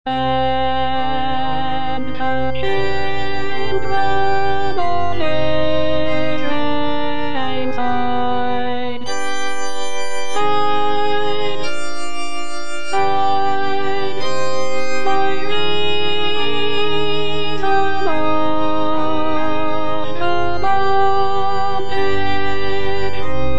And the children all is side, side, side, by reason of the bondage.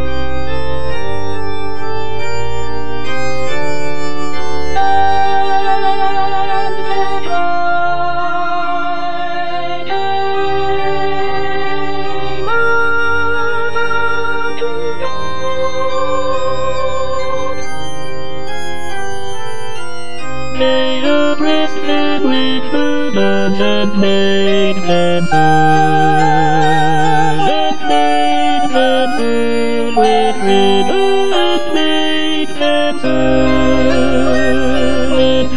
Made a breastplate with burdens and made them serve, and made them serve with ribbon, and made them serve with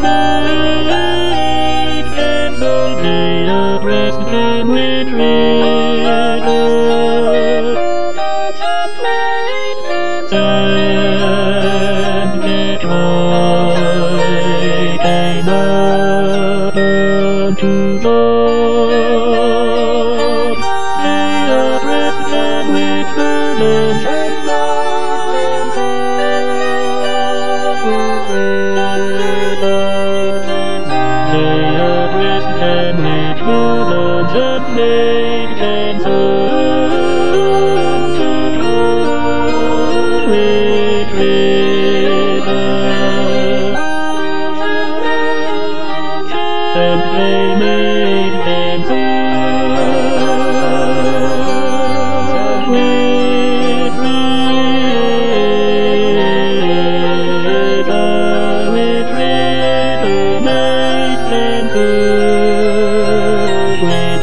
made them serve. Made a breastplate with ribbon, and made them serve, and get came up unto God. Made a breastplate with burdens and mountains with ribbons. Made a breastplate with burdens and made them serve with ribbons. And they made them serve with ribbon, with ribbon, made them serve with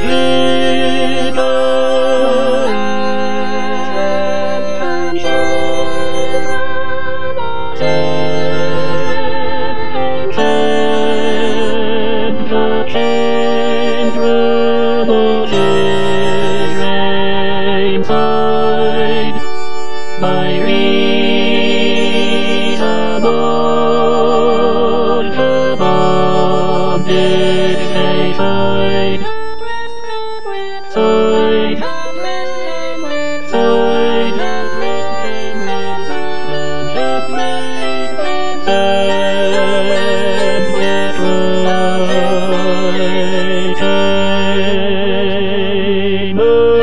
by reason of the bondage they find. Side, side, and with right came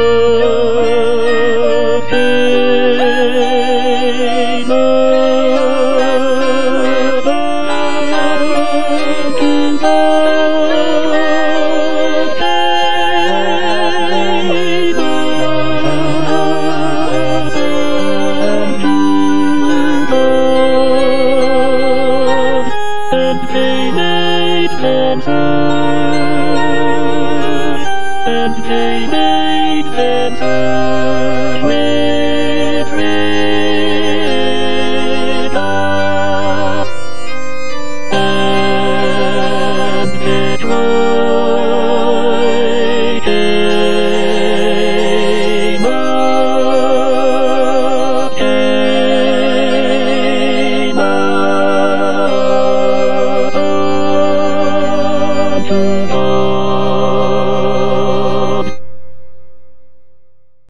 and they made them serve, and they